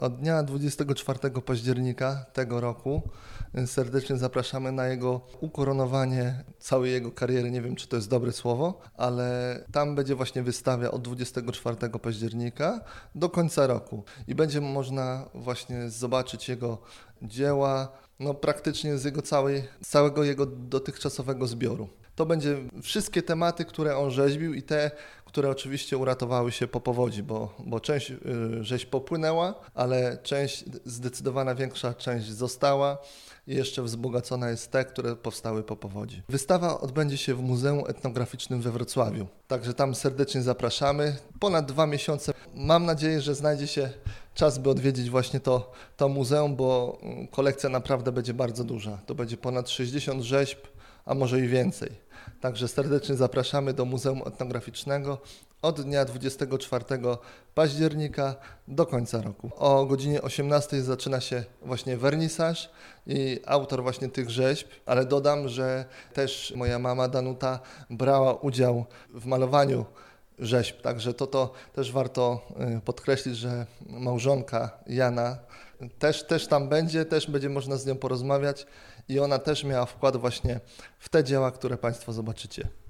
Od dnia 24 października tego roku serdecznie zapraszamy na jego ukoronowanie całej jego kariery. Nie wiem, czy to jest dobre słowo, ale tam będzie właśnie wystawa od 24 października do końca roku i będzie można właśnie zobaczyć jego dzieła, praktycznie z jego całego jego dotychczasowego zbioru. To będzie wszystkie tematy, które on rzeźbił i te, które oczywiście uratowały się po powodzi, bo część rzeźb popłynęła, ale zdecydowana większa część została i jeszcze wzbogacona jest te, które powstały po powodzi. Wystawa odbędzie się w Muzeum Etnograficznym we Wrocławiu, także tam serdecznie zapraszamy. Ponad 2 miesiące. Mam nadzieję, że znajdzie się czas, by odwiedzić właśnie to muzeum, bo kolekcja naprawdę będzie bardzo duża. To będzie ponad 60 rzeźb, a może i więcej. Także serdecznie zapraszamy do Muzeum Etnograficznego od dnia 24 października do końca roku. O godzinie 18 zaczyna się właśnie wernisaż i autor właśnie tych rzeźb, ale dodam, że też moja mama Danuta brała udział w malowaniu rzeźb, także to też warto podkreślić, że małżonka Jana też tam będzie można z nią porozmawiać i ona też miała wkład właśnie w te dzieła, które Państwo zobaczycie.